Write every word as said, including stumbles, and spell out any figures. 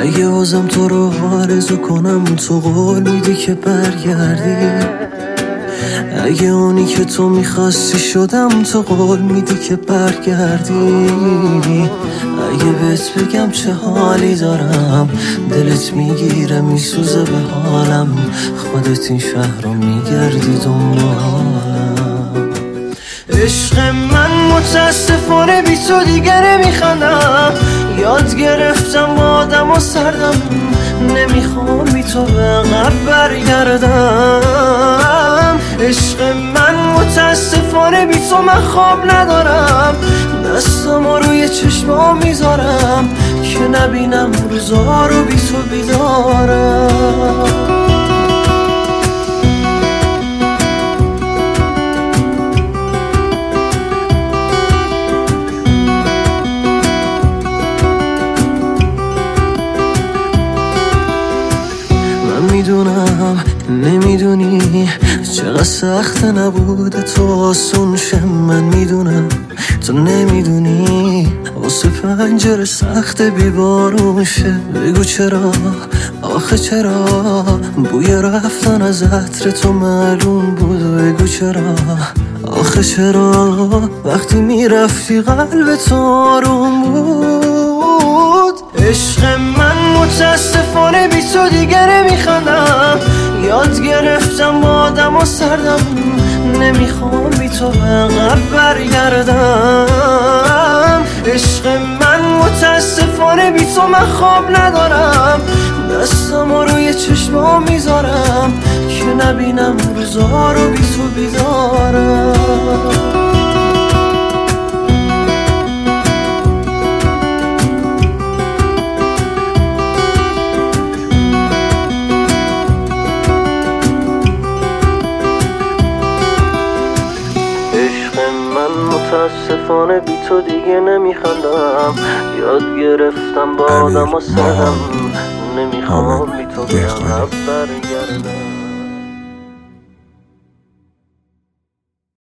اگه بازم تو رو آرزو کنم تو قول میدی که برگردی؟ اگه اونی که تو میخواستی شدم تو قول میدی که برگردی؟ اگه بهت بگم چه حالی دارم دلت میگیره میسوزه به حالم، خودت این شهر رو میگردی دنبالم. عشق من متاسفانه بی تو دیگه نمیخندم، یاد گرفتم با آدم و سردم، نمیخوام بی تو به عقب برگردم. عشق من متاسفانه بی تو من خواب ندارم، دستم روی چشمام میذارم که نبینم روزا رو بی تو بیدارم. میدونم نمیدونی چقدر سخت نبوده تو آسون شه، من میدونم تو نمیدونی واسه پنجره سخت بیبارون شه. بگو چرا آخه چرا بوی رفتن از عطر تو معلوم بود؟ بگو چرا آخه چرا وقتی میرفتی قلب تو آروم بود؟ عشق من متاسفانه بی تو دیگه نمیخندم، یاد گرفتم با آدم و سردم، نمیخوام بی تو به عقب برگردم. عشق من متاسفانه بی تو من خواب ندارم، دستم روی چشمام میذارم که نبینم روزا رو بی تو بیدارم. متاسفانه بی تو دیگه نمیخندم، یاد گرفتم با آدم و سرم، نمیخوام بی تو به عقب برگردم.